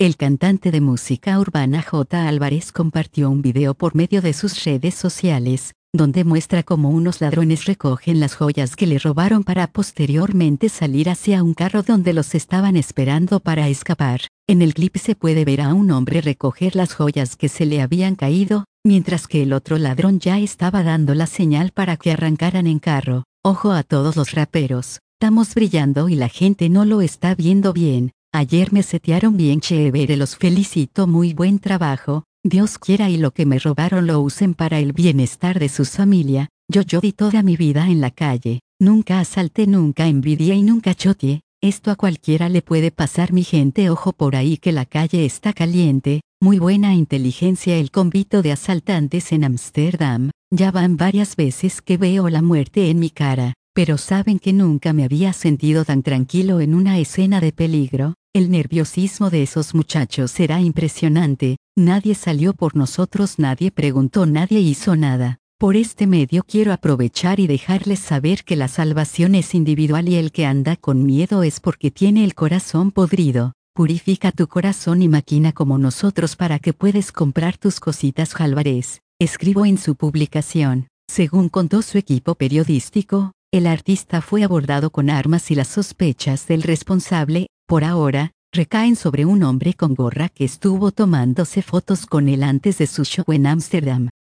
El cantante de música urbana J. Álvarez compartió un video por medio de sus redes sociales, donde muestra cómo unos ladrones recogen las joyas que le robaron para posteriormente salir hacia un carro donde los estaban esperando para escapar. En el clip se puede ver a un hombre recoger las joyas que se le habían caído, mientras que el otro ladrón ya estaba dando la señal para que arrancaran en carro. Ojo a todos los raperos, estamos brillando y la gente no lo está viendo bien. Ayer me setearon bien chévere, los felicito, muy buen trabajo. Dios quiera y lo que me robaron lo usen para el bienestar de su familia. Yo di toda mi vida en la calle, nunca asalté, nunca envidié y nunca choteé. Esto a cualquiera le puede pasar, mi gente, ojo por ahí que la calle está caliente. Muy buena inteligencia el convito de asaltantes en Ámsterdam. Ya van varias veces que veo la muerte en mi cara, pero saben que nunca me había sentido tan tranquilo en una escena de peligro. El nerviosismo de esos muchachos era impresionante. Nadie salió por nosotros, nadie preguntó, nadie hizo nada. Por este medio quiero aprovechar y dejarles saber que la salvación es individual y el que anda con miedo es porque tiene el corazón podrido. Purifica tu corazón y maquina como nosotros para que puedas comprar tus cositas. Álvarez escribió en su publicación. Según contó su equipo periodístico, el artista fue abordado con armas y las sospechas del responsable, por ahora, recaen sobre un hombre con gorra que estuvo tomándose fotos con él antes de su show en Ámsterdam.